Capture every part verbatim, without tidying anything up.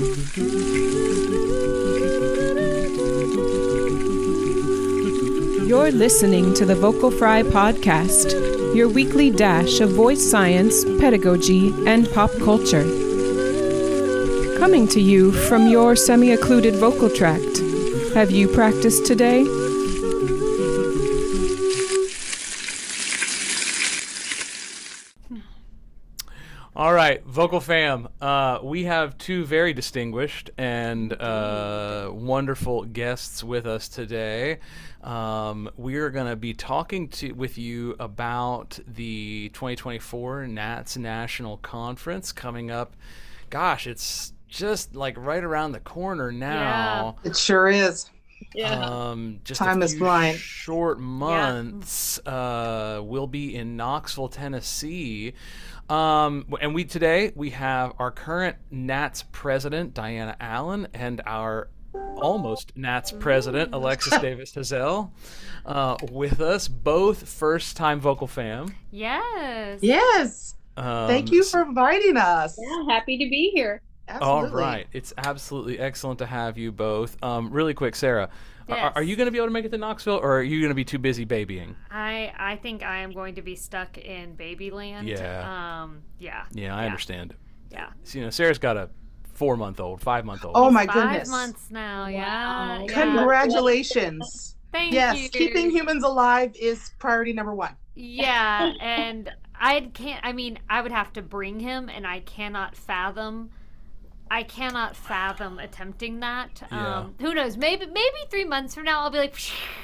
You're listening to the Vocal Fry Podcast, your weekly dash of voice science, pedagogy, and pop culture. Coming to you from your semi-occluded vocal tract. Have you practiced today? All right, Vocal Fam, uh, we have two very distinguished and uh, wonderful guests with us today. Um, we are going to be talking to with you about the twenty twenty-four NATS National Conference coming up. Gosh, it's just like right around the corner now. Yeah. It sure is. Yeah. Um, just Time a is few flying. short months. Yeah. Uh, we'll be in Knoxville, Tennessee. Um, and we today we have our current NATS president, Diana Allen, and our almost NATS president, Alexis Davis Hazel, uh, with us. Both first-time Vocal Fam. Yes. Yes. Um, Thank you for inviting us. Yeah, happy to be here. Absolutely. All right. It's absolutely excellent to have you both. Um, really quick, Sarah, Yes. are, are you going to be able to make it to Knoxville, or are you going to be too busy babying? I I think I am going to be stuck in Babyland. Yeah. Um. Yeah. Yeah, I yeah. understand. Yeah. So, you know, Sarah's got a four-month-old, five-month-old. Oh my Five goodness. months now. Yeah. Wow. yeah. Congratulations. Thank yes, you. keeping humans alive is priority number one. Yeah, and I can't. I mean, I would have to bring him, and I cannot fathom. I cannot fathom attempting that. Yeah. Um, who knows? Maybe maybe three months from now, I'll be like,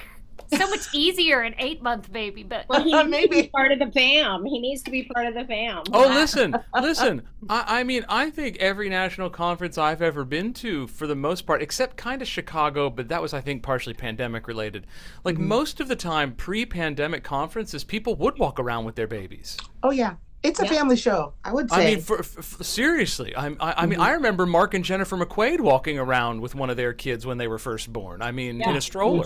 so much easier an eight month baby. But Well, he needs to Maybe. be part of the fam. He needs to be part of the fam. Oh, listen, listen. I, I mean, I think every national conference I've ever been to, for the most part, except kind of Chicago, but that was, I think, partially pandemic related. Like Mm-hmm. most of the time, pre-pandemic conferences, people would walk around with their babies. Oh yeah, it's a Yeah. family show. I would say. I mean, for, for, seriously, I, I, I mean, I remember Mark and Jennifer McQuaid walking around with one of their kids when they were first born. I mean, in Yeah. a stroller.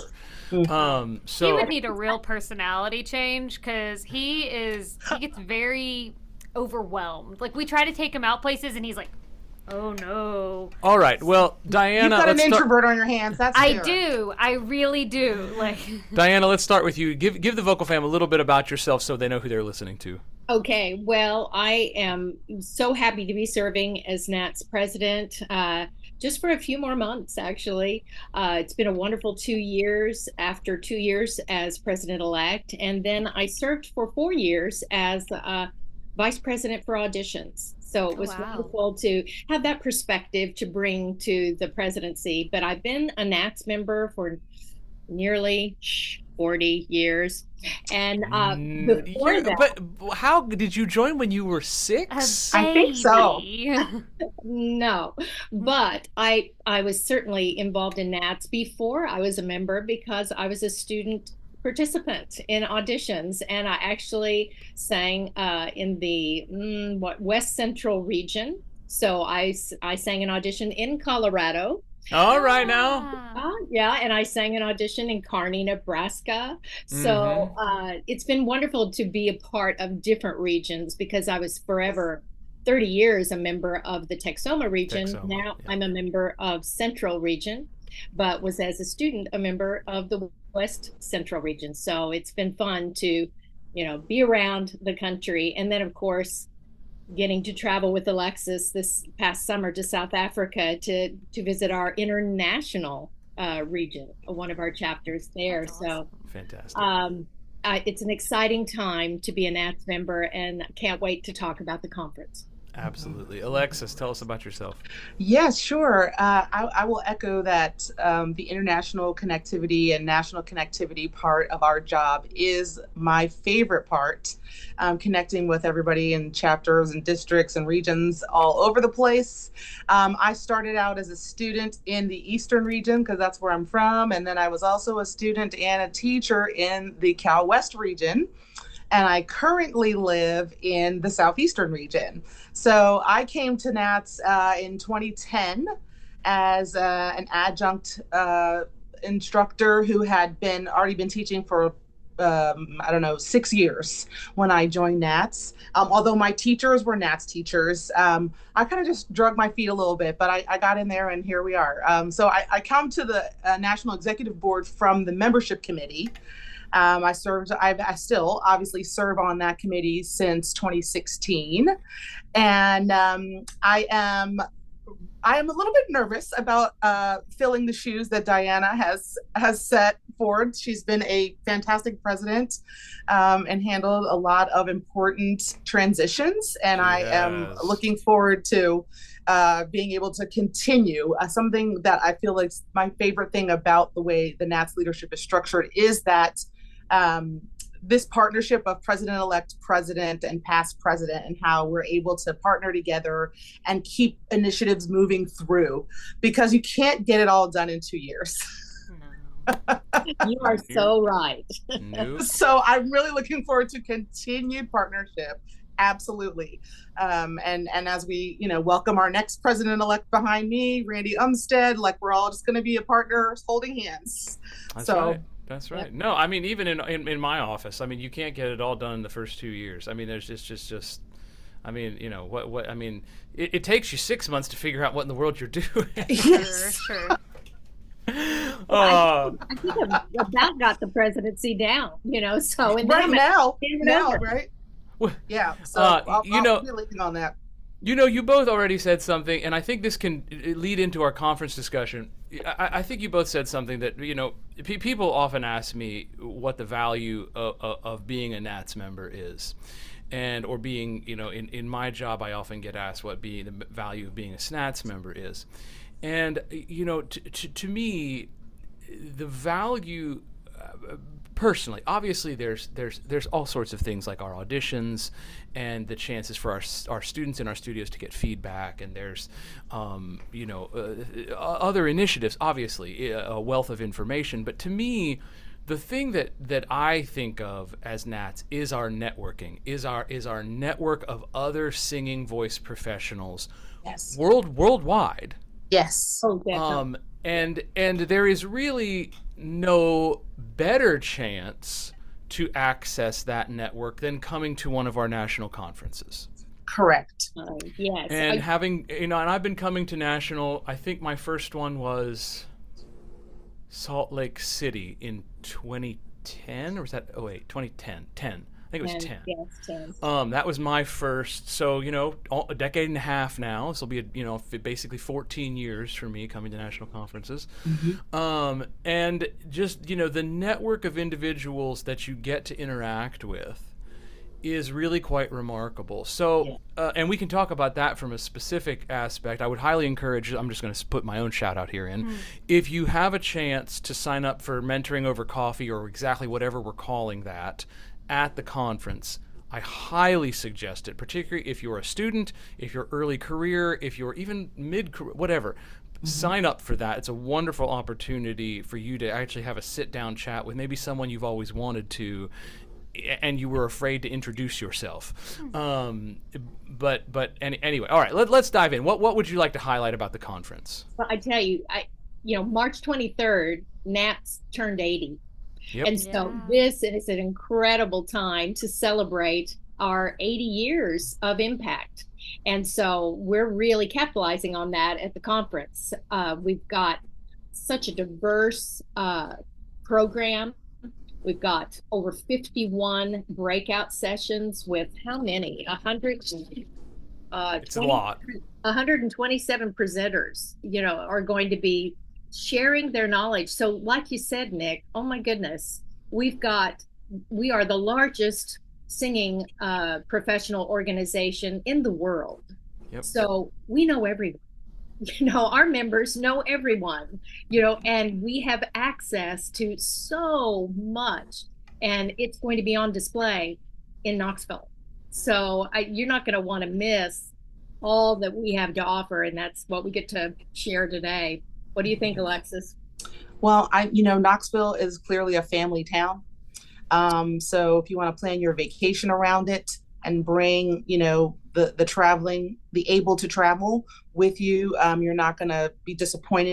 Um, so he would need a real personality change because he is he gets very overwhelmed. Like we try to take him out places, and he's like, "Oh no." all right, well, Diana, You've got an let's start- introvert on your hands. That's I Sarah. do. I really do. Like. Diana, let's start with you. Give give the Vocal Fam a little bit about yourself so they know who they're listening to. Okay, well, I am so happy to be serving as NATS president uh, just for a few more months, actually. Uh, it's been a wonderful two years after two years as president-elect. And then I served for four years as uh, vice president for auditions. So it Oh, was wow. wonderful to have that perspective to bring to the presidency. But I've been a NATS member for nearly forty years. And uh, Mm, before you're- that, But how did you join when you were six? I think so. Baby. no, but I I was certainly involved in NATS before I was a member because I was a student participant in auditions, and I actually sang uh, in the mm, what West Central region. So I s- I sang an audition in Colorado. All right now. Ah. Uh, yeah, and I sang an audition in Kearney, Nebraska. So uh, it's been wonderful to be a part of different regions because I was forever thirty years a member of the Texoma region. Texoma, Now yeah. I'm a member of Central region, but was as a student a member of the West Central region. So it's been fun to, you know, be around the country. And then, of course, getting to travel with Alexis this past summer to South Africa to to visit our international uh, region, one of our chapters there. That's So Fantastic. um, uh, it's an exciting time to be a NATS member, and can't wait to talk about the conference. Absolutely. Alexis, tell us about yourself. Yes, sure. Uh, I, I will echo that um, the international connectivity and national connectivity part of our job is my favorite part. Um, connecting with everybody in chapters and districts and regions all over the place. Um, I started out as a student in the Eastern region because that's where I'm from. And then I was also a student and a teacher in the Cal West region. And I currently live in the Southeastern region. So I came to NATS uh, in twenty ten as uh, an adjunct uh, instructor who had been already been teaching for um, I don't know, six years when I joined Nats. Um, although my teachers were Nats teachers, um, I kind of just drug my feet a little bit, but I, I got in there and here we are. Um, so I, I come to the uh, National Executive Board from the membership committee. Um, I served, I've, I still obviously serve on that committee since twenty sixteen. And um, I am I am a little bit nervous about uh, filling the shoes that Diana has has set forward. She's been a fantastic president um, and handled a lot of important transitions, and yes. I am looking forward to uh, being able to continue. Uh, something that I feel like my favorite thing about the way the Nats leadership is structured is that um, this partnership of president-elect president and past president, and how we're able to partner together and keep initiatives moving through, because you can't get it all done in two years. No. You are so right. Nope. So I'm really looking forward to continued partnership. Absolutely. Um, and, and as we, you know, welcome our next president-elect behind me, Randy Umstead, like we're all just going to be a partners holding hands. That's so. Right. That's right. Yeah. No, I mean, even in, in in my office, I mean, you can't get it all done in the first two years. I mean, there's just just just, I mean, you know, what what I mean, it, it takes you six months to figure out what in the world you're doing. Yes. Sure. uh, I, I think I've about got the presidency down, you know. So and right then now, now, over. right? Well, yeah. So uh, I'll, you I'll know, be leaning on that. You know, you both already said something, and I think this can lead into our conference discussion. I, I think you both said something that, you know, pe- people often ask me what the value of, of, of being a Nats member is. And, or being, you know, in, in my job, I often get asked what being the value of being a SNATS member is. And, you know, t- t- to me, the value, uh, personally, obviously there's there's there's all sorts of things like our auditions and the chances for our our students in our studios to get feedback, and there's um, you know uh, other initiatives, obviously a wealth of information. But to me, the thing that that I think of as Nats is our networking, is our is our network of other singing voice professionals, yes, world worldwide. Yes. Oh, definitely. Um, and and there is really no better chance to access that network than coming to one of our national conferences. Correct. Uh, yes. And I, having, you know, and I've been coming to national, I think my first one was Salt Lake City in twenty ten, or was that, oh wait, twenty ten, ten. I think it was ten. Yes, ten. Um, that was my first. So, you know, all, a decade and a half now. This will be, a, you know, basically fourteen years for me coming to national conferences. Mm-hmm. Um, and just, you know, the network of individuals that you get to interact with is really quite remarkable. So, yeah. uh, and we can talk about that from a specific aspect. I would highly encourage, I'm just going to put my own shout out here in. Mm. If you have a chance to sign up for Mentoring Over Coffee, or exactly whatever we're calling that, at the conference, I highly suggest it, particularly if you're a student, if you're early career, if you're even mid-career, whatever. Mm-hmm. Sign up for that. It's a wonderful opportunity for you to actually have a sit-down chat with maybe someone you've always wanted to, and you were afraid to introduce yourself. Um, but but any, anyway, all right, let, let's dive in. What what would you like to highlight about the conference? Well, I tell you, I you know, March twenty-third, Nats turned eighty. Yep. And so yeah. This is an incredible time to celebrate our eighty years of impact. And so we're really capitalizing on that at the conference. Uh, we've got such a diverse uh, program. We've got over fifty-one breakout sessions with how many? A hundred? Uh, it's twenty, a lot. one hundred twenty-seven presenters, you know, are going to be sharing their knowledge. So like you said, Nick, oh my goodness, we've got, we are the largest singing uh, professional organization in the world. Yep. So we know everyone, you know, our members know everyone, you know, and we have access to so much, and it's going to be on display in Knoxville. So I, you're not going to want to miss all that we have to offer. And that's what we get to share today. What do you think, Alexis? Well, I, you know, Knoxville is clearly a family town. Um, so if you want to plan your vacation around it and bring, you know, the, the traveling, the able to travel with you, um, you're not going to be disappointed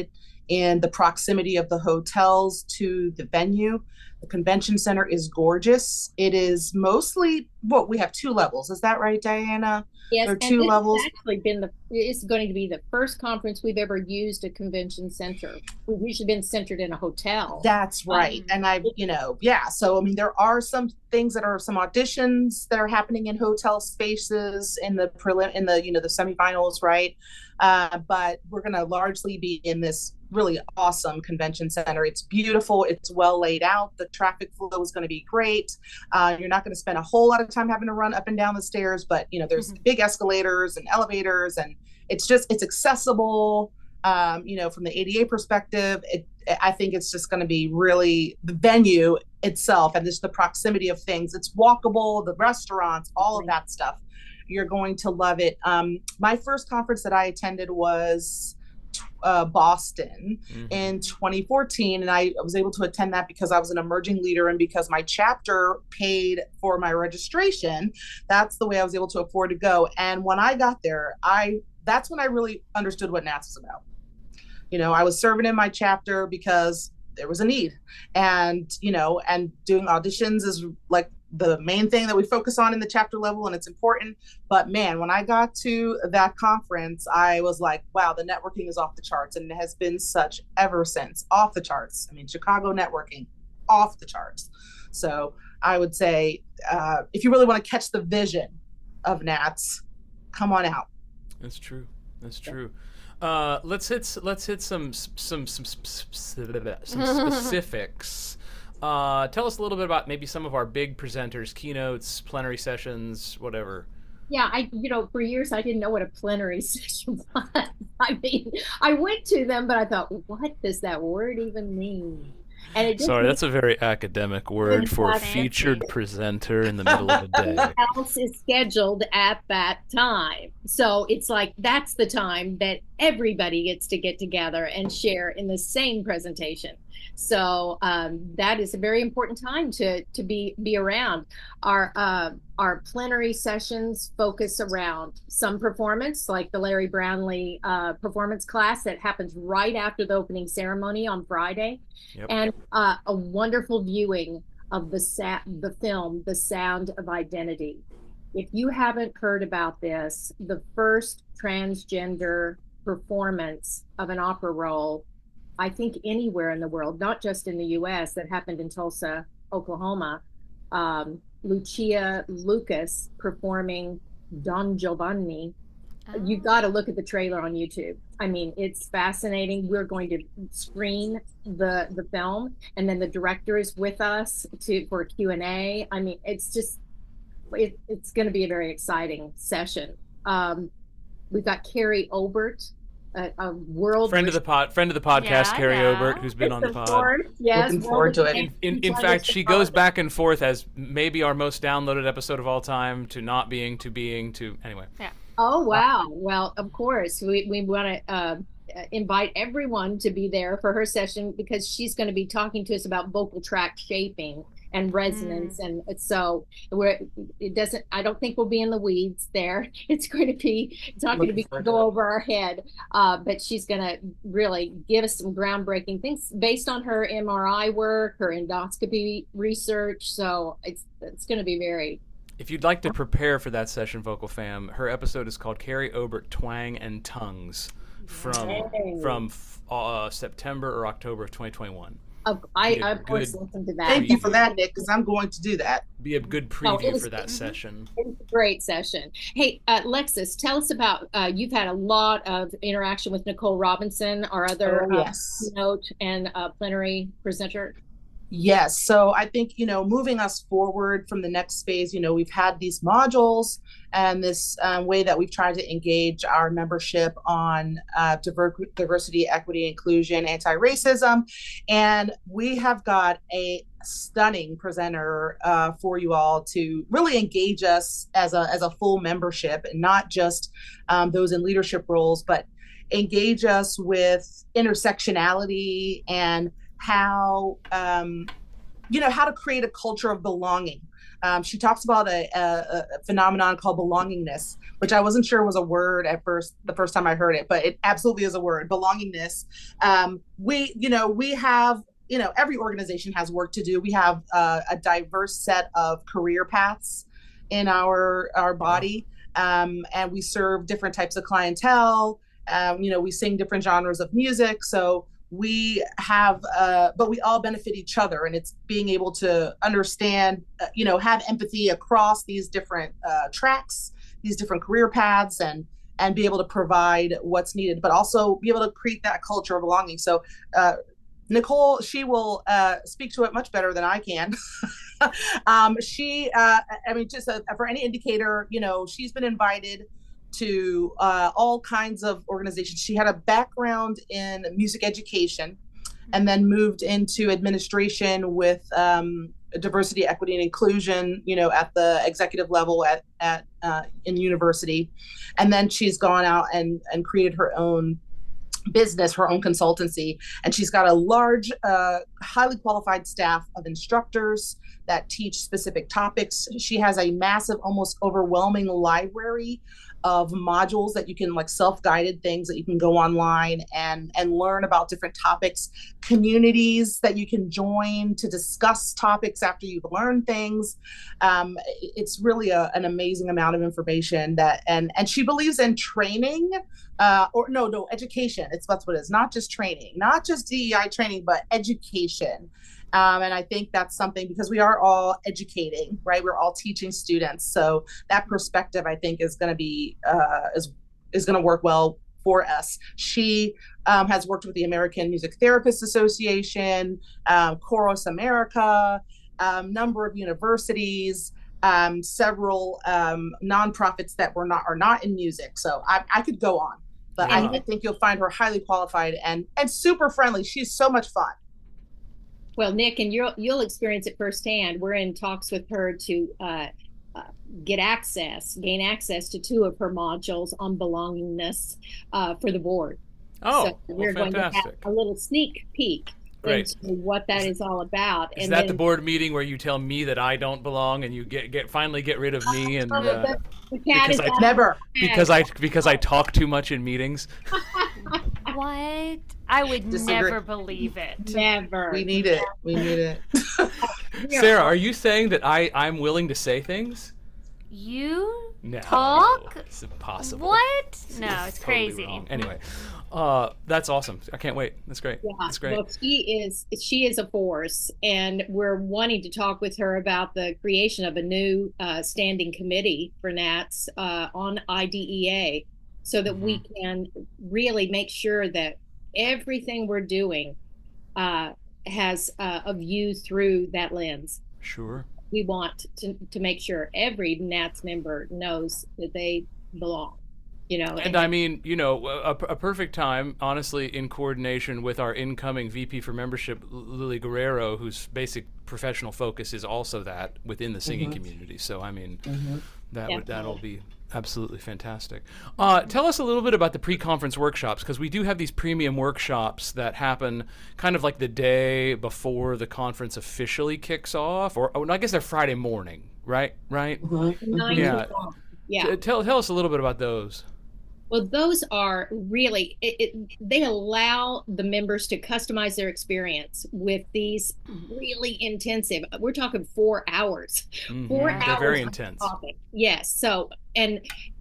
in the proximity of the hotels to the venue. The convention center is gorgeous. It is mostly, what, we have two levels. Is that right, Diana? Yes, there are and two this levels. has actually been the, it's going to be the first conference we've ever used a convention center. We've usually been centered in a hotel. That's right. Um, and I, you know, yeah. So, I mean, there are some things that are some auditions that are happening in hotel spaces in the prelim, in the, you know, the semifinals, right? Uh, but we're going to largely be in this really awesome convention center. It's beautiful. It's well laid out. The traffic flow is going to be great. Uh, you're not going to spend a whole lot of time having to run up and down the stairs, but, you know, there's mm-hmm. big escalators and elevators, and it's just, it's accessible. Um, you know, from the A D A perspective, it, I think it's just going to be really the venue itself and just the proximity of things. It's walkable, the restaurants, all of that stuff. You're going to love it. Um, my first conference that I attended was uh, Boston mm-hmm. in twenty fourteen. And I was able to attend that because I was an emerging leader and because my chapter paid for my registration. That's the way I was able to afford to go. And when I got there, I that's when I really understood what N A T S was about. You know, I was serving in my chapter because there was a need, and, you know, and doing auditions is like the main thing that we focus on in the chapter level, and it's important. But man, when I got to that conference, I was like, wow, the networking is off the charts, and it has been such ever since. Off the charts. I mean, Chicago networking, off the charts. So I would say, uh, if you really want to catch the vision of N A T S, come on out. That's true. That's true. Uh, let's hit let's hit some some some, some specifics. Uh, tell us a little bit about maybe some of our big presenters, keynotes, plenary sessions, whatever. Yeah, I you know for years I didn't know what a plenary session was. I mean, I went to them, but I thought, what does that word even mean? And it Sorry, that's a very academic word for a featured presenter in the middle of a day. What else is scheduled at that time? So it's like that's the time that everybody gets to get together and share in the same presentation. So um, that is a very important time to to be be around. Our uh, our plenary sessions focus around some performance, like the Larry Brownlee uh, performance class that happens right after the opening ceremony on Friday, yep. and uh, a wonderful viewing of the sa- the film, The Sound of Identity. If you haven't heard about this, the first transgender performance of an opera role, I think anywhere in the world, not just in the U S, that happened in Tulsa, Oklahoma. Um, Lucia Lucas performing Don Giovanni. Oh. You got to look at the trailer on YouTube. I mean, it's fascinating. We're going to screen the the film, and then the director is with us to for a Q and A. I mean, it's just it, it's going to be a very exciting session. Um, we've got Carrie Obert. A, a world friend of the pod, friend of the podcast, yeah, Carrie yeah. Obert, who's been on the pod. Forward. Yes, looking forward to it. In, in, in fact, she goes back and forth as maybe our most downloaded episode of all time to not being to being to anyway. Yeah. Oh wow! Well, of course, we we want to uh, invite everyone to be there for her session because she's going to be talking to us about vocal tract shaping and resonance, mm. and so we're it doesn't I don't think we'll be in the weeds there. It's going to be it's not going to be go over our head, uh, but she's going to really give us some groundbreaking things based on her M R I work, her endoscopy research. So it's it's going to be very. If you'd like to prepare for that session, Vocal Fam, her episode is called Carrie Obert, Twang and Tongues, from Yay. from uh, September or October of twenty twenty-one. Uh, I, I of course listened to that. Thank you for that, Nick, because I'm going to do that. Be a good preview oh, was, for that session. It was a great session. Hey, uh, Lexus, tell us about, uh, you've had a lot of interaction with Nicole Robinson, our other oh, yes. uh, keynote and uh, plenary presenter. Yes. So I think, you know, moving us forward from the next phase, you know, we've had these modules and this um, way that we've tried to engage our membership on uh, diver- diversity, equity, inclusion, anti-racism. And we have got a stunning presenter uh, for you all to really engage us as a, as a full membership, and not just um, those in leadership roles, but engage us with intersectionality and how, um, you know, how to create a culture of belonging. Um, she talks about a, a, a phenomenon called belongingness, which I wasn't sure was a word at first, the first time I heard it, but it absolutely is a word, belongingness. Um, we, you know, we have, you know, every organization has work to do. We have uh, a diverse set of career paths in our, our body, um, and we serve different types of clientele. Um, you know, we sing different genres of music. So we have, uh, but we all benefit each other, and it's being able to understand, uh, you know, have empathy across these different uh, tracks, these different career paths, and and be able to provide what's needed, but also be able to create that culture of belonging. So uh, Nicole, she will uh, speak to it much better than I can. um, she, uh, I mean, just uh, for any indicator, you know, she's been invited to uh, all kinds of organizations. She had a background in music education and then moved into administration with um, diversity, equity, and inclusion, you know, at the executive level at, at uh, in university. And then she's gone out and, and created her own business, her own consultancy. And she's got a large, uh, highly qualified staff of instructors that teach specific topics. She has a massive, almost overwhelming library of modules that you can, like self-guided things that you can go online and and learn about different topics, communities that you can join to discuss topics after you've learned things. Um, it's really a, an amazing amount of information that, and and she believes in training, uh, or no, no, education. It's that's what it is, not just training, not just D E I training, but education. Um, and I think that's something, because we are all educating, right? We're all teaching students. So that perspective, I think, is going to be, uh, is, is going to work well for us. She um, has worked with the American Music Therapists Association, um, Chorus America, um, number of universities, um, several um, nonprofits that were not, are not in music. So I, I could go on, but yeah. I, I think you'll find her highly qualified and, and super friendly. She's so much fun. Well, Nick, and you'll you'll experience it firsthand. We're in talks with her to uh, uh, get access, gain access to two of her modules on belongingness uh, for the board. Oh, so we're well, going to have a little sneak peek Great. into what that is all about. Is and that then, the board meeting where you tell me that I don't belong and you get get finally get rid of me and uh, the, the cat because is I never because I because I talk too much in meetings? What? I would Disagree. never believe it. Never. We need it. We need it. Sarah, are you saying that I I'm willing to say things? You No. talk? It's impossible. What? No, it's Totally crazy. wrong. Anyway, uh, that's awesome. I can't wait. That's great. Yeah, That's great. well, she is she is a force, and we're wanting to talk with her about the creation of a new uh, standing committee for NATS uh, on I D E A, so that mm-hmm. we can really make sure that everything we're doing uh, has uh, a view through that lens. Sure. We want to, to make sure every NATS member knows that they belong, you know. And, and I mean, you know, a, a perfect time, honestly, in coordination with our incoming V P for membership, Lily Guerrero, whose basic professional focus is also that within the singing mm-hmm. community. So, I mean, mm-hmm. that would, that'll be absolutely fantastic. Uh, tell us a little bit about the pre-conference workshops, because we do have these premium workshops that happen kind of like the day before the conference officially kicks off, or oh, I guess they're Friday morning, right? Right? Mm-hmm. Yeah. Yeah. T- tell tell us a little bit about those. Well, those are really, it, it, they allow the members to customize their experience with these really intensive, we're talking four hours. Mm-hmm. Four They're hours. very intense. Topic. Yes. So, and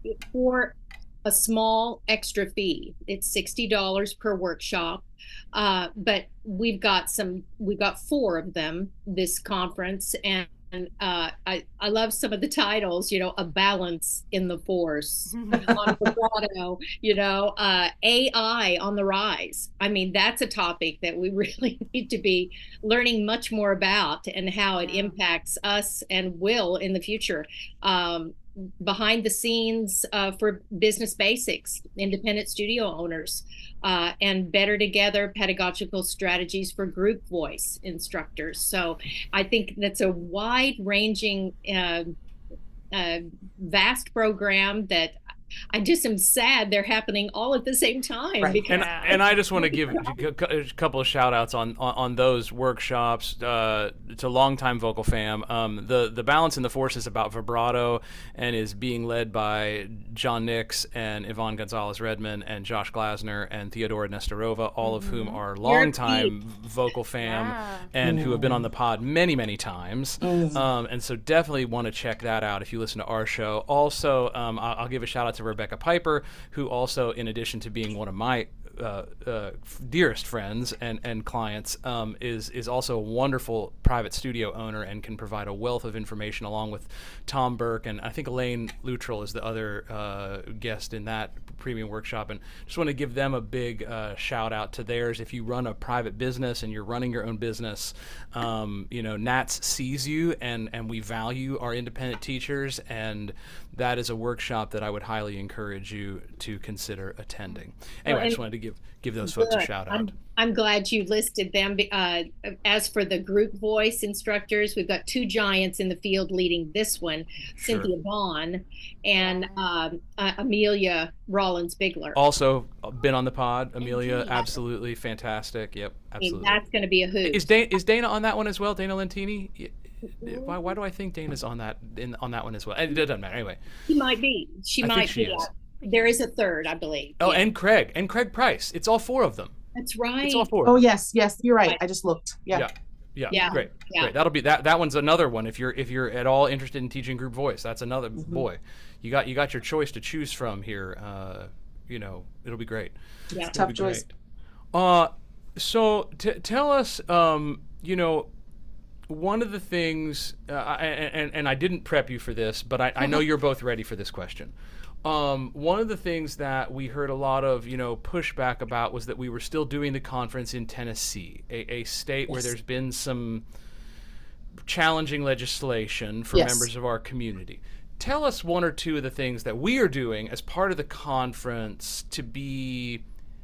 for a small extra fee, it's sixty dollars per workshop. Uh, but we've got some, we've got four of them this conference, and And uh, I, I love some of the titles, you know, A Balance in the Force, on vibrato, you know, uh, A I on the rise. I mean, that's a topic that we really need to be learning much more about, and how it impacts us and will in the future. Um, behind the scenes uh, for business basics, independent studio owners, uh, and better together pedagogical strategies for group voice instructors. So I think that's a wide ranging, uh, uh, vast program that I just am sad they're happening all at the same time. Right. Because And Yeah. and I just want to give a couple of shout outs on, on, on those workshops uh, to longtime Vocal Fam. Um, the the Balance in the Force is about vibrato and is being led by John Nix and Yvonne Gonzalez Redmond and Josh Glasner and Theodora Nestorova, all of whom are longtime Vocal Fam Yeah. and who have been on the pod many many times. Um, and so definitely want to check that out if you listen to our show. Also, um, I'll, I'll give a shout out to Rebecca Piper, who also, in addition to being one of my uh, uh, dearest friends and, and clients, um, is is also a wonderful private studio owner and can provide a wealth of information, along with Tom Burke, and I think Elaine Luttrell is the other uh, guest in that premium workshop. And just want to give them a big uh, shout out to theirs. If you run a private business and you're running your own business, um, you know, Nats sees you, and and we value our independent teachers, and that is a workshop that I would highly encourage you to consider attending. Anyway, Well, I just and- wanted to give give those folks a Good. shout out. I'm, I'm glad you listed them. Uh, as for the group voice instructors, we've got two giants in the field leading this one, Sure. Cynthia Vaughn and um, uh, Amelia Rollins-Bigler. Also been on the pod, Amelia, Indeed. absolutely fantastic. Yep, I mean, absolutely. that's going to be a hoot. Is Dana, is Dana on that one as well? Dana Lentini? Y- Why, why do I think Dana's on that in on that one as well? It doesn't matter anyway. She might be. She I think might she be. is. uh, There is a third, I believe. Oh, Yeah, and Craig and Craig Price. It's all four of them. that's right. It's all four. Oh yes, yes, you're right. I just looked. Yeah. Yeah. Yeah, Yeah. great, Yeah. great. That'll be that. That one's another one. If you're if you're at all interested in teaching group voice, that's another boy. You got you got your choice to choose from here. Uh, you know, it'll be great. Yeah. It'll Tough be choice. great. Uh, so t- tell us, um, you know, one of the things, uh, and, and and I didn't prep you for this, but I, I know you're both ready for this question. Um, one of the things that we heard a lot of, you know, pushback about was that we were still doing the conference in Tennessee, a, a state where Yes. there's been some challenging legislation for Yes. members of our community. Tell us one or two of the things that we are doing as part of the conference to be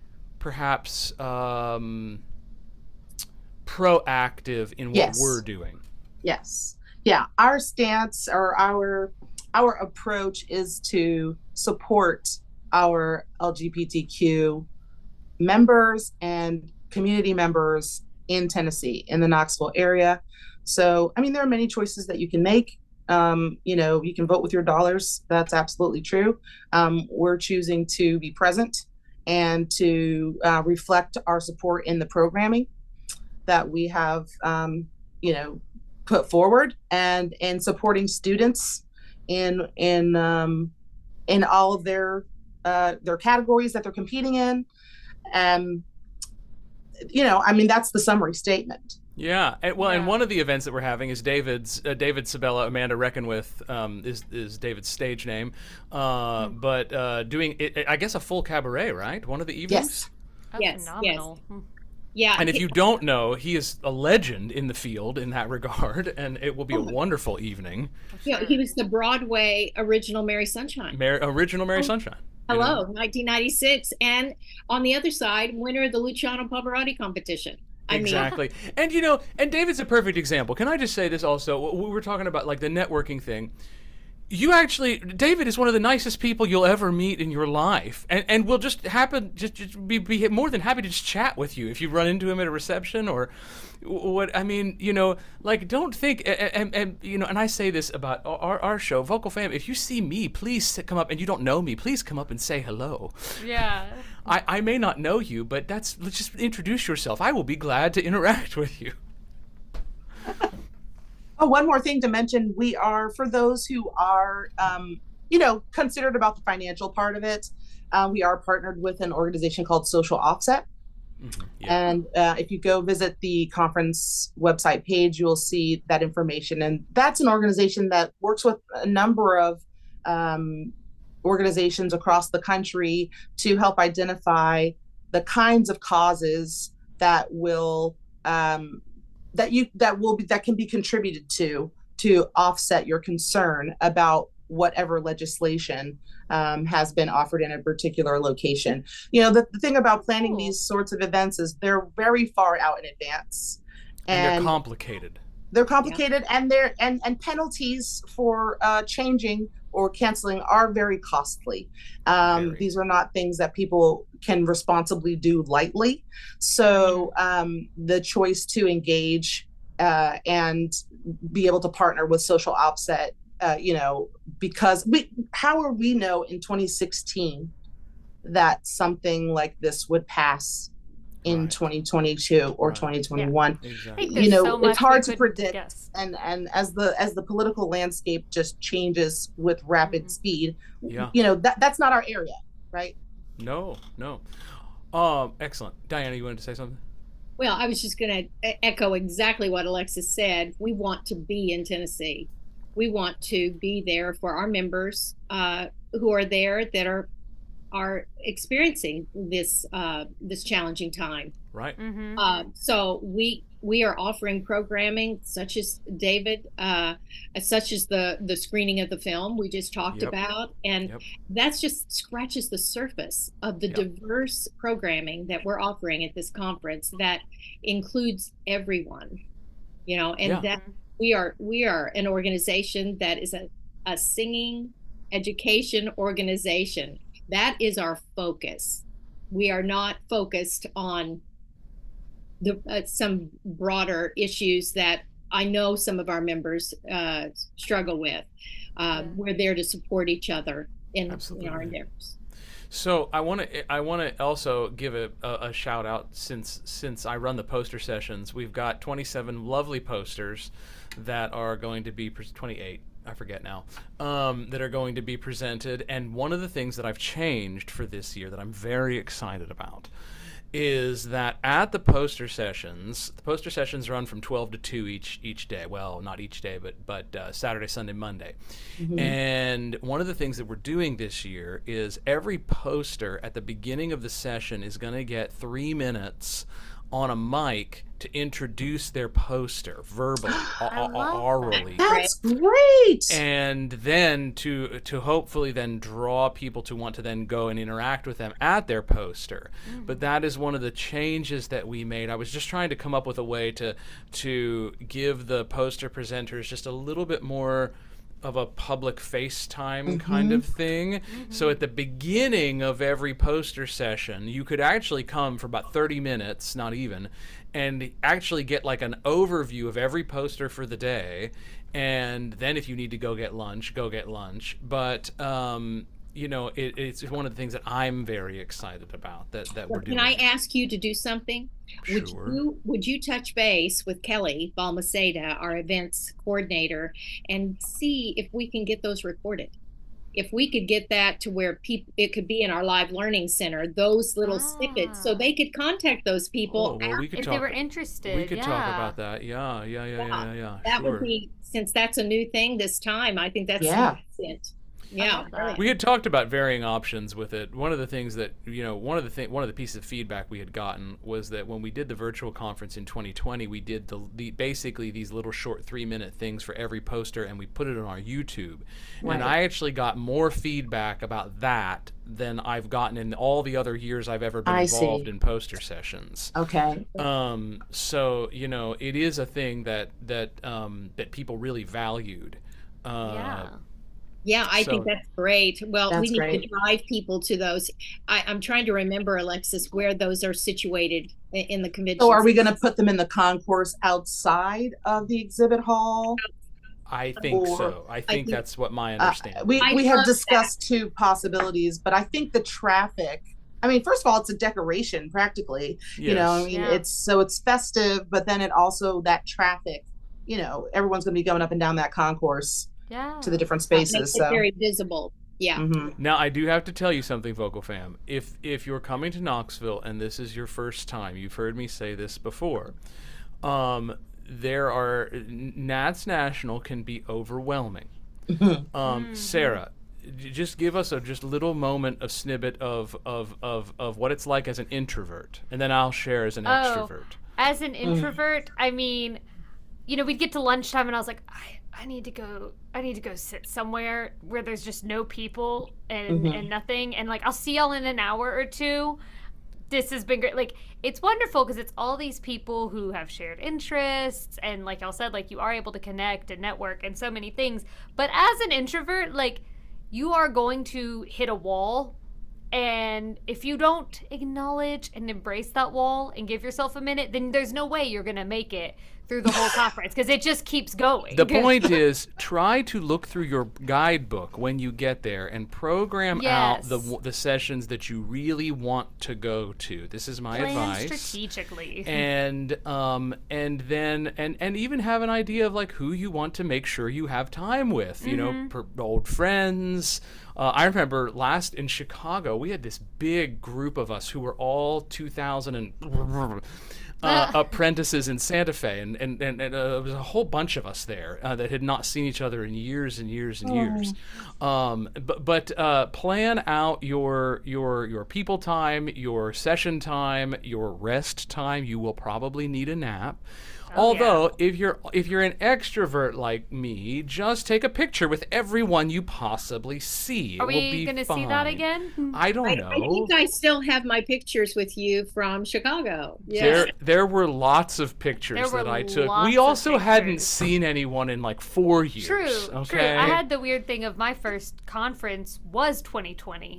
perhaps um, proactive in what Yes. we're doing. Yes. Yeah. Our stance or our our approach is to support our L G B T Q members and community members in Tennessee, in the Knoxville area. So, I mean, there are many choices that you can make. Um, you know, you can vote with your dollars. That's absolutely true. Um, we're choosing to be present and to uh, reflect our support in the programming that we have, um, you know, put forward, and in supporting students in in um, in all of their uh, their categories that they're competing in. Um, you know, I mean, that's the summary statement. Yeah, and, well, and Yeah. one of the events that we're having is David's uh, David Sabella, Amanda Reckon with um, is is David's stage name, uh, but uh, doing it, I guess a full cabaret, right? One of the evenings. Yes. That's Yes, yes. phenomenal. Hmm. Yeah. And if you don't know, he is a legend in the field in that regard, and it will be a wonderful evening. you know, he was the Broadway original Mary Sunshine. Mar- original Mary Sunshine. you know? Hello, nineteen ninety-six. And on the other side, winner of the Luciano Pavarotti competition. I Exactly. And, you know, and David's a perfect example. Can I just say this also? We were talking about, like, the networking thing. You actually, David is one of the nicest people you'll ever meet in your life, and and will just happen just, just be, be more than happy to just chat with you if you run into him at a reception or what. I mean, you know, like, don't think and, and, and you know, and I say this about our our show, Vocal Fam. If you see me, please sit- come up, and you don't know me, please come up and say hello. Yeah. I I may not know you, but that's let's just introduce yourself. I will be glad to interact with you. Oh, one more thing to mention. We are, for those who are, um, you know, considered about the financial part of it, uh, we are partnered with an organization called Social Offset. Mhm, yeah. And uh, if you go visit the conference website page, you'll see that information. And that's an organization that works with a number of um, organizations across the country to help identify the kinds of causes that will um, that you that will be that can be contributed to to offset your concern about whatever legislation um, has been offered in a particular location. You know, the, the thing about planning Cool. these sorts of events is they're very far out in advance, And they're and complicated. they're complicated, yeah. and they're and and penalties for uh, changing or canceling are very costly. Um, very. These are not things that people can responsibly do lightly. So um, the choice to engage uh, and be able to partner with Social Offset, uh, you know, because we, how will we know in twenty sixteen that something like this would pass in right. twenty twenty-two or right. twenty twenty-one? Yeah. Exactly. You know, so it's hard to predict. Guess. And and as the as the political landscape just changes with rapid mm-hmm. speed, yeah. you know, that that's not our area, right? No, no. Um, excellent. Diana, you wanted to say something? Well, I was just going to echo exactly what Alexis said. We want to be in Tennessee. We want to be there for our members uh, who are there that are are experiencing this uh, this challenging time. Right. Mm-hmm. Uh, so we we are offering programming such as David, uh, such as the the screening of the film we just talked yep. about, and yep. that's just scratches the surface of the yep. diverse programming that we're offering at this conference that includes everyone. You know, and yeah. that we are we are an organization that is a, a singing education organization. That is our focus. We are not focused on the uh, some broader issues that I know some of our members uh, struggle with. Uh, yeah. We're there to support each other in, in our endeavors. So I want to I want to also give a, a, a shout out since since I run the poster sessions. We've got twenty-seven lovely posters that are going to be twenty-eight. I forget now, um, that are going to be presented. And one of the things that I've changed for this year that I'm very excited about is that at the poster sessions, the poster sessions run from twelve to two each each day. Well, not each day, but but uh, Saturday, Sunday, Monday. Mm-hmm. And one of the things that we're doing this year is every poster at the beginning of the session is going to get three minutes on a mic to introduce their poster verbally, orally. That's great. And then to to hopefully then draw people to want to then go and interact with them at their poster. Mm. But that is one of the changes that we made. I was just trying to come up with a way to to give the poster presenters just a little bit more of a public FaceTime mm-hmm. kind of thing. Mm-hmm. So at the beginning of every poster session, you could actually come for about thirty minutes, not even, and actually get like an overview of every poster for the day. And then if you need to go get lunch, go get lunch. But, um, you know, it, it's one of the things that I'm very excited about that, that well, we're doing. Can I ask you to do something? Sure. Would you, would you touch base with Kelly Balmaceda, our events coordinator, and see if we can get those recorded? If we could get that to where people, it could be in our live learning center, those little ah. snippets, so they could contact those people oh, well, we could if talk, they were interested. We could yeah. talk about that. Yeah, yeah, yeah, yeah, yeah. yeah. That sure. would be, since that's a new thing this time, I think that's yeah. it. Yeah, we had talked about varying options with it. One of the things that, you know, one of the thing, one of the pieces of feedback we had gotten was that when we did the virtual conference in twenty twenty, we did the, the basically these little short three-minute things for every poster, and we put it on our YouTube. Right. And I actually got more feedback about that than I've gotten in all the other years I've ever been I involved see. in poster sessions. Okay. Um. So you know, it is a thing that that um that people really valued. Uh, yeah. Yeah, I so, think that's great. Well, that's we need great. to drive people to those. I, I'm trying to remember, Alexis, where those are situated in the convention. So are we going to put them in the concourse outside of the exhibit hall? I think or, so. I think, I think that's what my understanding. Uh, we I we have discussed that. two possibilities, but I think the traffic, I mean, first of all, it's a decoration practically, yes. you know, I mean, yeah. it's so it's festive, but then it also that traffic, you know, everyone's going to be going up and down that concourse. Yeah. To the different spaces. Makes so it very visible. Yeah. Mm-hmm. Now I do have to tell you something, Vocal Fam. If if you're coming to Knoxville and this is your first time, you've heard me say this before. Um, there are Nats National can be overwhelming. Mm-hmm. Um, mm-hmm. Sarah, just give us a just little moment of snippet of of of of what it's like as an introvert, and then I'll share as an oh, extrovert. As an introvert, mm. I mean, you know, we'd get to lunchtime and I was like, I, I need to go, I need to go sit somewhere where there's just no people and, mm-hmm. and nothing. And like, I'll see y'all in an hour or two. this has been great. Like, it's wonderful because it's all these people who have shared interests, and like y'all said, like you are able to connect and network and so many things. But as an introvert, like you are going to hit a wall, and if you don't acknowledge and embrace that wall and give yourself a minute, then there's no way you're gonna make it through the whole conference because it just keeps going. The point is, try to look through your guidebook when you get there and program Yes. out the the sessions that you really want to go to. This is my Plan advice. strategically. And um and then and and even have an idea of like who you want to make sure you have time with. You know, per, old friends. Uh, I remember last in Chicago, we had this big group of us who were all two thousand and. Uh, apprentices in Santa Fe, and and, and, and uh, there was a whole bunch of us there uh, that had not seen each other in years and years and Oh. years. Um, but but uh, plan out your your your people time, your session time, your rest time. You will probably need a nap. Oh, Although if you're if you're an extrovert like me, just take a picture with everyone you possibly see. It Are will we be going to see that fine. again? I don't I, know. I think I still have my pictures with you from Chicago. Yes. There, there were lots of pictures There were that I took. lots We of also hadn't pictures. seen anyone in like four years. True, Okay. true. I had the weird thing of my first conference was twenty twenty.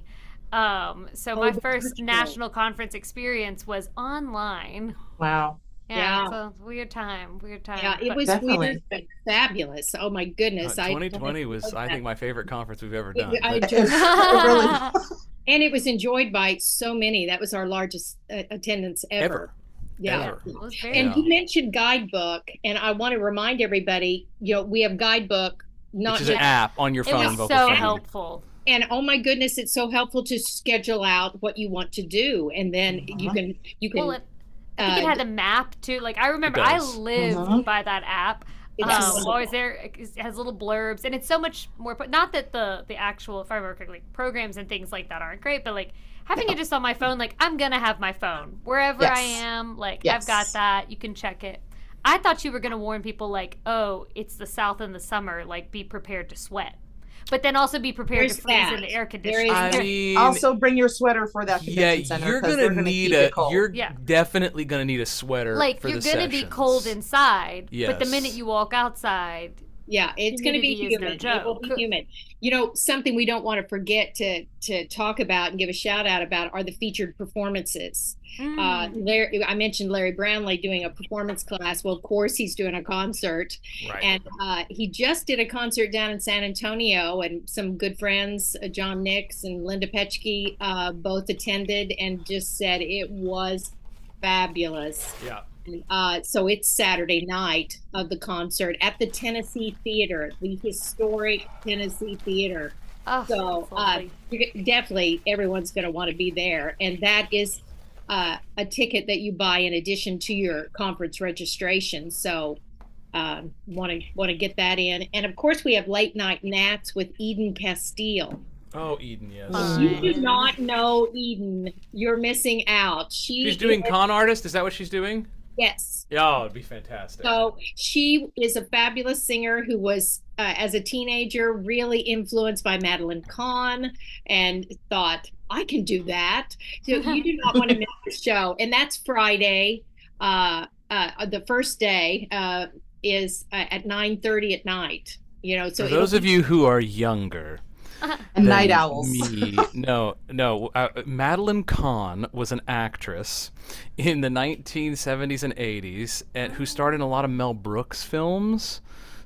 Um, so Oh, my the first virtual. national conference experience was online. Wow. Yeah, Yeah. so weird time, weird time. Yeah, it but- was Definitely. weird but fabulous. Oh my goodness. Uh, I- twenty twenty was, I think, my favorite conference we've ever It- done. I But- enjoyed Really? and it was enjoyed by so many. That was our largest uh, attendance ever. Ever. Yeah. Ever. It was very And Yeah. you mentioned guidebook, and I want to remind everybody, you know, we have guidebook, not Which is an just, app on your It phone. was Vocal so Phone. helpful. and oh my goodness, it's so helpful to schedule out what you want to do, and then you Uh-huh. can you can. Well, it, I think it uh, had a map too. Like I remember, I does. lived Mhm. by that app. It's Um, wonderful. always there. It has little blurbs, and it's so much more. But not that the the actual, if I remember correctly, like programs and things like that aren't great. But like having it just on my phone, like I'm gonna have my phone wherever I Yes. am. Like Yes. I've got that. You can check it. I thought you were gonna warn people like, oh, it's the South in the summer. Like be prepared to sweat, but then also be prepared There's to freeze that. in the air There conditioning. is- I mean, Also, bring your sweater for that yeah, convention center. you're 'cause gonna they're gonna need keep a. it cold. You're Yeah. definitely gonna need a sweater. like for you're the gonna be sessions. cold inside, but the Yes. minute you walk outside, Yeah, it's going to be Humidity is no humid. It will be joke. humid. You know, something we don't want to forget to to talk about and give a shout out about are the featured performances. mm, Uh, Larry, I mentioned Larry Brownlee doing a performance class. Well, of course, he's doing a concert, Right. and uh, he just did a concert down in San Antonio, and some good friends, uh, John Nix and Linda Petchke, uh, both attended and just said it was fabulous. yeah. Uh, so it's Saturday night of the concert at the Tennessee Theater, the historic Tennessee Theater. oh, So that's uh, lovely. you- definitely everyone's going to want to be there. And that is uh, a ticket that you buy in addition to your conference registration. So um, want to want to get that in. And of course, we have late night Nats with Eden Castile. Oh, Eden, yes. Fine. You do not know Eden. You're missing out. She She's doing is- con artist. Is that what she's doing? yes. Oh, it'd be fantastic. So she is a fabulous singer who was, uh, as a teenager, really influenced by Madeline Kahn and thought, I can do that. So you do not want to miss the show. And that's Friday. Uh, uh, the first day uh, is uh, at nine thirty at night. You know, so For those it'll of be- you who are younger, and than night owls. Me, no, no. Uh, Madeline Kahn was an actress in the nineteen seventies and eighties, and who starred in a lot of Mel Brooks films.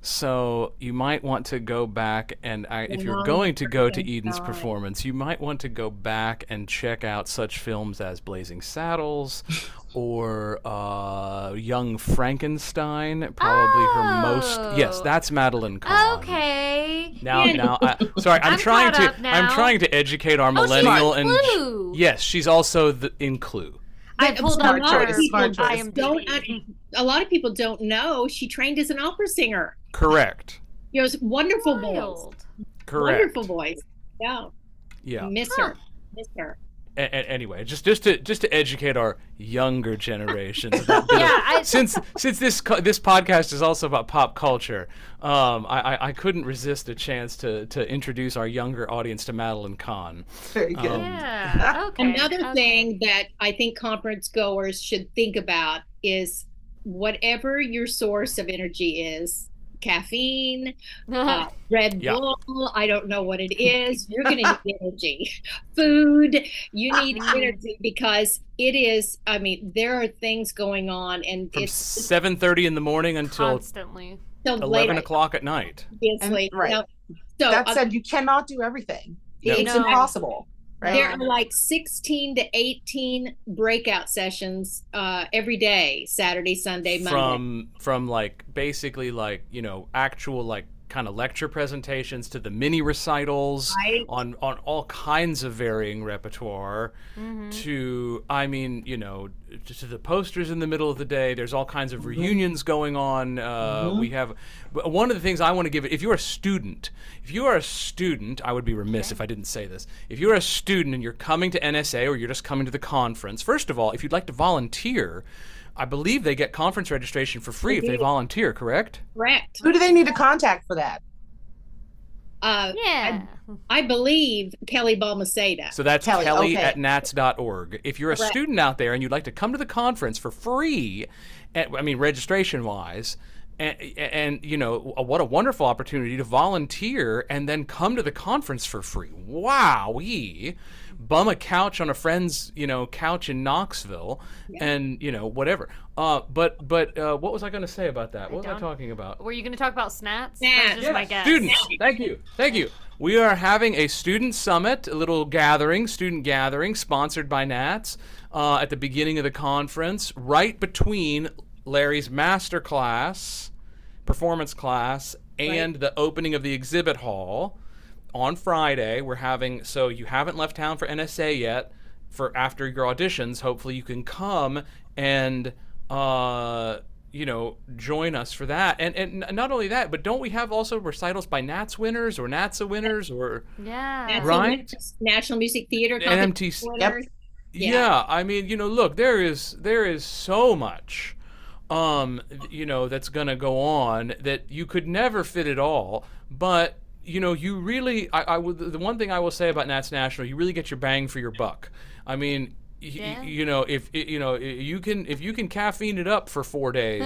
So you might want to go back and, I, if you're going to go to Eden's performance, you might want to go back and check out such films as Blazing Saddles or uh, Young Frankenstein. Probably her most. Yes, Oh. that's Madeline Kahn. Okay. Now, Yeah. now, I, sorry, I'm, I'm trying caught to, up I'm now. trying to educate our Oh, she's millennial in and Clue. yes, she's also the, in Clue. I But pulled a up lot of her people Smart choice. don't. IMDb. A lot of people don't know she trained as an opera singer. Correct. You know, it's wonderful voice. Wild. Correct. Wonderful voice. Yeah. Yeah. Miss Huh. her. Miss her. a- a- anyway, just just to just to educate our younger generations. About bit of- Yeah, I- since since this co- this podcast is also about pop culture, um, I, I I couldn't resist a chance to to introduce our younger audience to Madeline Kahn. Very good. Um, Yeah. Okay. Another okay. thing that I think conference goers should think about is whatever your source of energy is, caffeine, uh, Red Yeah. Bull, I don't know what it is, you're going to need energy. Food, you need energy because it is, I mean, there are things going on and From it's seven thirty in the morning until Constantly. so eleven late, o'clock at night. obviously. And- right. You know, so That uh, said, you cannot do everything. No. It's No. impossible. Right? there are like sixteen to eighteen breakout sessions uh, every day, Saturday, Sunday, Monday. From from like basically like you know actual like kind of lecture presentations to the mini recitals Right. on on all kinds of varying repertoire Mm-hmm. to I mean you know to, to the posters in the middle of the day. There's all kinds of reunions going on. Uh, We have but one of the things I want to give it. If you're a student, if you are a student, I would be remiss if I didn't say this. If you're a student and you're coming to N S A or you're just coming to the conference, first of all, if you'd like to volunteer, I believe they get conference registration for free if they Indeed. volunteer, correct? Correct. Who do they need to contact for that? Uh, Yeah. I believe Kelly Balmaceda. So that's Kelly, Kelly okay. at nats dot org. If you're a Correct. student out there and you'd like to come to the conference for free, and, I mean registration wise, and, and you know what a wonderful opportunity to volunteer and then come to the conference for free. Wowee. Bum a couch on a friend's, you know, couch in Knoxville, and you know whatever. Uh, but but uh, what was I going to say about that? What was I don't- talking about? Were you going to talk about snacks? Snacks. That's just my guess. Students, thank you, thank you. We are having a student summit, a little gathering, student gathering, sponsored by Nats, uh, at the beginning of the conference, right between Larry's master class, performance class, and the opening of the exhibit hall. On Friday, we're having, so you haven't left town for N S A yet, for after your auditions, hopefully you can come and, uh, you know, join us for that. And and not only that, but don't we have also recitals by Nats winners or NATSA winners or Yeah. National Right. Music- National Music Theater N M T C? winners. Yeah. Yeah. I mean, you know, look, there is there is so much, um, you know, that's gonna go on that you could never fit it all. But you know, you really, I, I would. The one thing I will say about Nats National, you really get your bang for your buck. I mean, y- Yeah. y- you know, if you know, you can if you can caffeine it up for four days.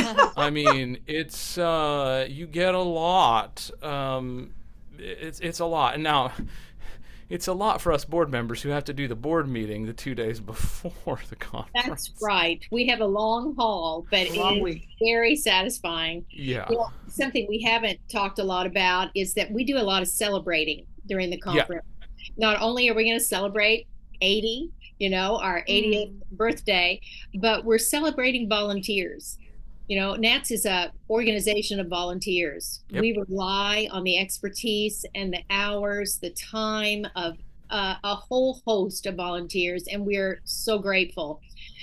I mean, it's uh, you get a lot. Um, it's it's a lot, and now. It's a lot for us board members who have to do the board meeting the two days before the conference. That's right. We have a long haul, but A long it is week. very satisfying. Yeah. Well, something we haven't talked a lot about is that we do a lot of celebrating during the conference. Not only are we going to celebrate eighty, you know, our eightieth birthday, but we're celebrating volunteers. You know, Nats is a organization of volunteers. Yep. We rely on the expertise and the hours, the time of uh, a whole host of volunteers, and we're so grateful.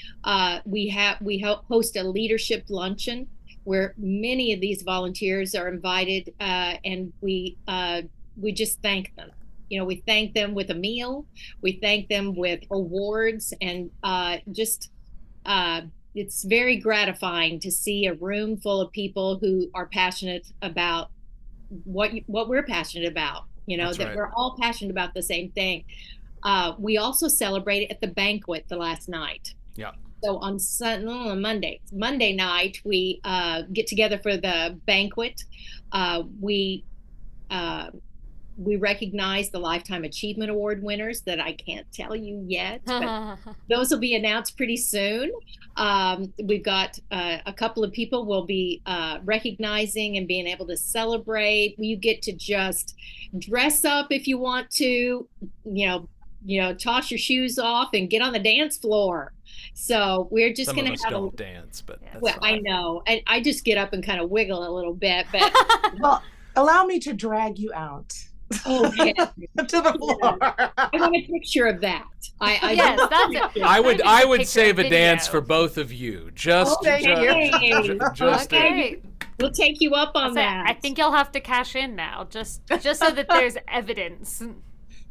Uh, we have we ho- host a leadership luncheon where many of these volunteers are invited, uh, and we uh, we just thank them. You know, we thank them with a meal. We thank them with awards, and uh, just. Uh, It's very gratifying to see a room full of people who are passionate about what you, what we're passionate about. You know, That's that right. we're all passionate about the same thing. Uh, we also celebrated at the banquet the last night. Yeah. So on Sun oh, on Monday, Monday night we uh, get together for the banquet. Uh, we uh, we recognize the Lifetime Achievement Award winners that I can't tell you yet, but those will be announced pretty soon. Um, we've got uh, a couple of people we'll be uh, recognizing and being able to celebrate. You get to just dress up if you want to, you know, you know, toss your shoes off and get on the dance floor. So we're just Some going of us to have a. don't dance, but that's Well, I fine. know, and I just get up and kind of wiggle a little bit, but Well, allow me to drag you out oh, yeah. to the floor. I want a picture of that. I, I Yes, that's it. I would Maybe I a would picture save a video. dance for both of you. Just Oh, thank just, you. ju- just Okay. We'll take you up on So that. I think you'll have to cash in now, just just so that there's evidence.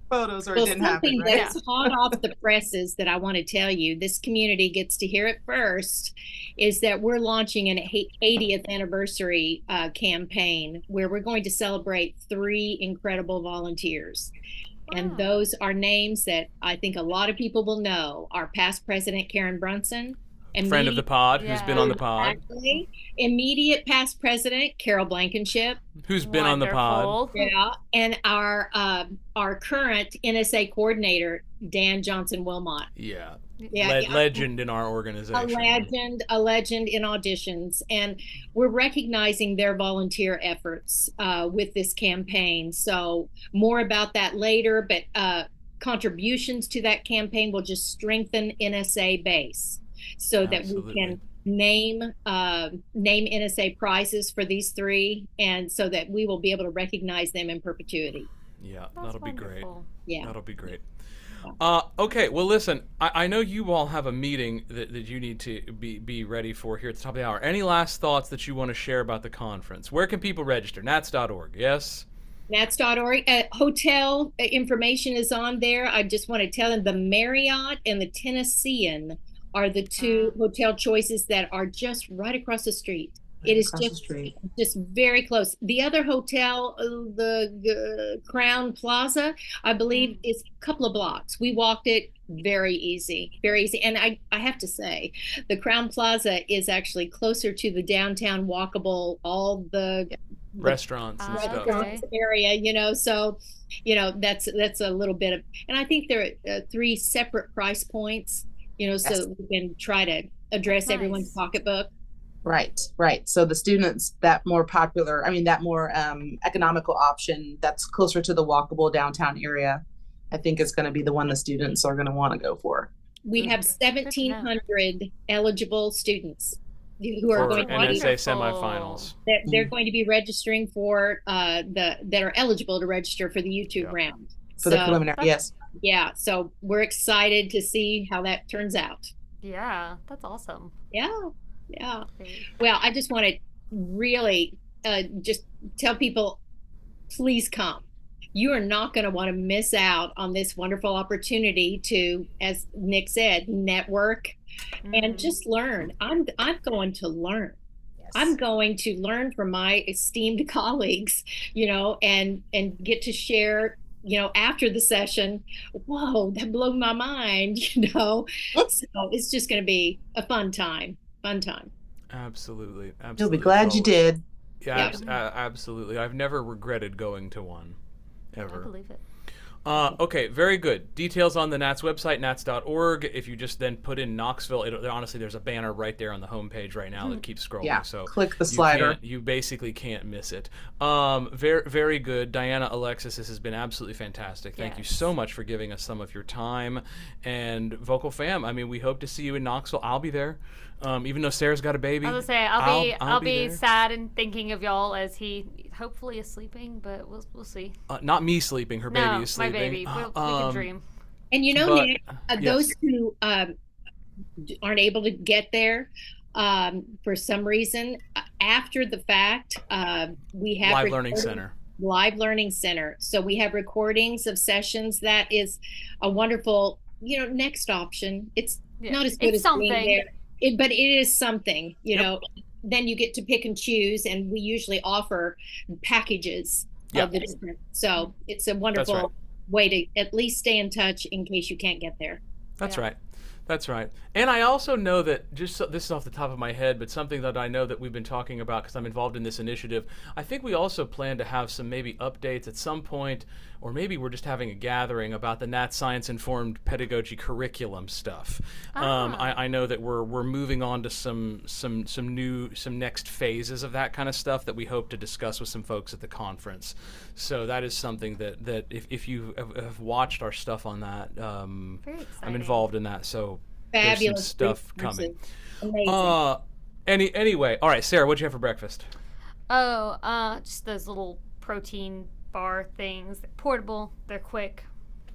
photos or Well, it didn't happen, something right? that's hot off the presses that I want to tell you, this community gets to hear it first, is that we're launching an eightieth anniversary uh, campaign where we're going to celebrate three incredible volunteers. Wow. And those are names that I think a lot of people will know. Our past president, Karen Brunson. Friend of the pod, yeah. who's been on the pod. Exactly. Immediate past president, Carol Blankenship. Who's been Wonderful. on the pod. Yeah. And our uh, our current N S A coordinator, Dan Johnson Wilmot. Yeah. Yeah, Le- legend in our organization. A legend, a legend in auditions. And we're recognizing their volunteer efforts uh, with this campaign. So more about that later, but uh, contributions to that campaign will just strengthen N S A base. So Absolutely. that we can name uh, name N S A prizes for these three, and so that we will be able to recognize them in perpetuity. Yeah, That's that'll wonderful. be great. Yeah, that'll be great. Uh, okay, well, listen, I, I know you all have a meeting that, that you need to be, be ready for here at the top of the hour. Any last thoughts that you want to share about the conference? Where can people register? nats dot org, yes? nats dot org. Uh, hotel information is on there. I just want to tell them the Marriott and the Tennessean are the two hotel choices that are just right across the street. Right it is just just very close. The other hotel, uh, the uh, Crown Plaza, I believe, is a couple of blocks. We walked it very easy, very easy. And I, I have to say, the Crown Plaza is actually closer to the downtown walkable, all the restaurants and restaurants stuff area, you know. So, you know, that's that's a little bit of, and I think there are uh, three separate price points. You know, so yes. we can try to address nice. everyone's pocketbook. Right, right. So the students, that more popular, I mean, that more um, economical option that's closer to the walkable downtown area, I think is going to be the one the students are going to want to go for. We have seventeen hundred eligible students who are for going to N S A semifinals. They're, they're going to be registering for uh, the that are eligible to register for the YouTube yeah. round. For so, the preliminary, yes. Yeah, so we're excited to see how that turns out. Yeah, that's awesome. Yeah, yeah. Well, I just want to really uh, just tell people, please come. You are not going to want to miss out on this wonderful opportunity to, as Nick said, network mm. and just learn. I'm I'm going to learn. Yes. I'm going to learn from my esteemed colleagues, you know, and and get to share, you know, after the session, whoa, that blew my mind, you know. So it's just going to be a fun time, fun time. Absolutely. Absolutely. You'll be glad you did. Yeah, yeah. Abs- uh, absolutely. I've never regretted going to one, ever. I believe it. Uh, okay, very good. Details on the N A T S website, nats dot org. If you just then put in Knoxville, it, honestly, there's a banner right there on the homepage right now that keeps scrolling. Yeah, so click the slider. You, you basically can't miss it. Um, very, very good. Diana, Alexis, this has been absolutely fantastic. Thank yes. you so much for giving us some of your time. And Vocal Fam, I mean, we hope to see you in Knoxville. I'll be there. Um, even though Sarah's got a baby. I was gonna say I'll be I'll, I'll be, be sad and thinking of y'all as he hopefully is sleeping, but we'll we'll see. Uh, not me sleeping, her no, baby is sleeping. my baby. We'll, um, we can dream. And you know, but, Nick, uh, yes. those who um, aren't able to get there um, for some reason, after the fact, uh, we have Live Learning Center. Live Learning Center. So we have recordings of sessions. That is a wonderful, you know, next option. It's yeah. not as good it's as something. being there. It, but it is something, you yep. know. Then you get to pick and choose, and we usually offer packages yep. of the different. So it's a wonderful right. way to at least stay in touch in case you can't get there. That's yeah. right. That's right. And I also know that, just so, this is off the top of my head, but something that I know that we've been talking about because I'm involved in this initiative, I think we also plan to have some maybe updates at some point, or maybe we're just having a gathering about the Nat Science-informed pedagogy curriculum stuff. Ah. Um, I, I know that we're we're moving on to some some some new some next phases of that kind of stuff that we hope to discuss with some folks at the conference. So that is something that, that if, if you have, have watched our stuff on that, um, Very I'm involved in that. So fabulous there's some stuff coming. Amazing. Uh, any anyway, all right, Sarah, what'd you have for breakfast? Oh, uh, just those little protein bar things. They're portable. They're quick.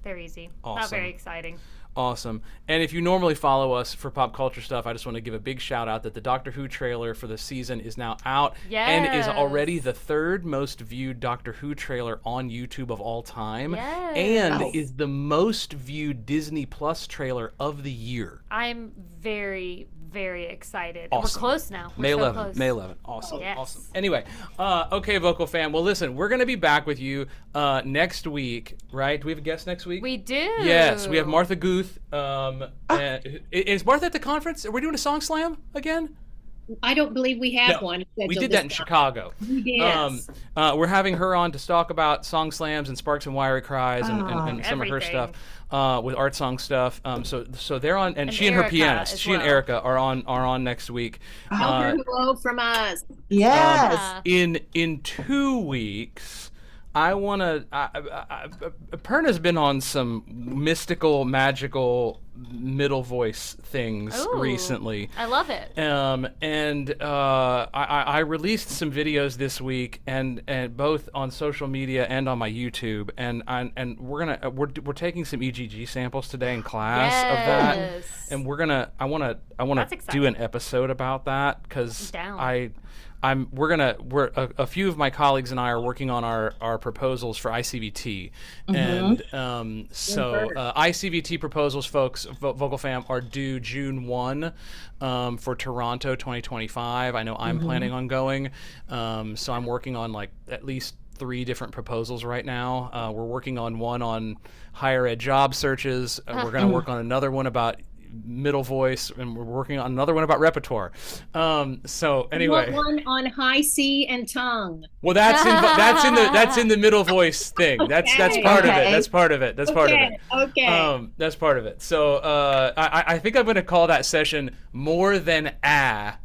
They're easy. Awesome. Not very exciting. Awesome. And if you normally follow us for pop culture stuff, I just want to give a big shout out that the Doctor Who trailer for the season is now out Yes. and is already the third most viewed Doctor Who trailer on YouTube of all time, Yes. and Wow. is the most viewed Disney Plus trailer of the year. I'm very, very excited. Awesome. We're close now. We're May so eleventh. close. May eleventh. Awesome. Yes. Awesome. Anyway, uh, okay, Vocal Fam. Well, listen, we're going to be back with you uh, next week, right? Do we have a guest next week? We do. Yes, we have Martha Guth. Um, and, is Martha at the conference? Are we doing a song slam again? I don't believe we have No, one. we scheduled did this that in time. Chicago. Yes. Um, uh, we're having her on to talk about song slams and sparks and wiry cries and, and, and some of her Everything. stuff uh, with art song stuff. Um, so so they're on, and, And she and her Erica pianist, as she and well. Erica are on are on next week. Tell Uh, her hello from us. Yes. Uh, in in two weeks, I want to. I, I, I, Perna's been on some mystical, magical middle voice things Ooh. recently. I love it. Um, and uh, I, I I released some videos this week, and, and both on social media and on my YouTube, and I, and we're gonna we're, we're taking some E G G samples today in class of that, Yes. and we're gonna I want to I want That's to exciting. do an episode about that because Down. I. I'm, we're gonna we're a, a few of my colleagues and I are working on our, our proposals for I C V T, and um, so uh, I C V T proposals, folks, Vo- Vocal Fam, are due June first um, for Toronto twenty twenty-five. I know I'm planning on going, um, so I'm working on like at least three different proposals right now. Uh, we're working on one on higher ed job searches. Uh, we're going to work on another one about middle voice, and we're working on another one about repertoire. Um, so anyway, What one on high C and tongue? well, that's in that's in the that's in the middle voice thing. That's that's Okay. part of it. Okay. That's part of it. That's part of Okay, it. okay. Um, that's part of it. So uh, I, I think I'm going to call that session "More Than A"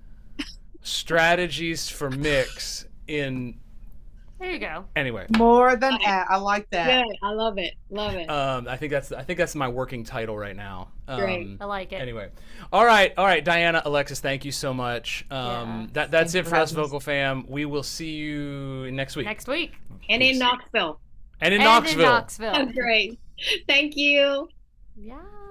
strategies for mix in. There you go. Anyway, More than that. I like that. Good. I love it. Love it. um, I think that's I think that's my working title right now. Um, Great. I like it. Anyway, all right, all right, Diana, Alexis, thank you so much. Um, Yeah. that that's Thanks it for for us, having us. Vocal Fam. We will see you next week. Next week. and in Peace. Knoxville. and in And Knoxville. in Knoxville. Great. Thank you. Yeah.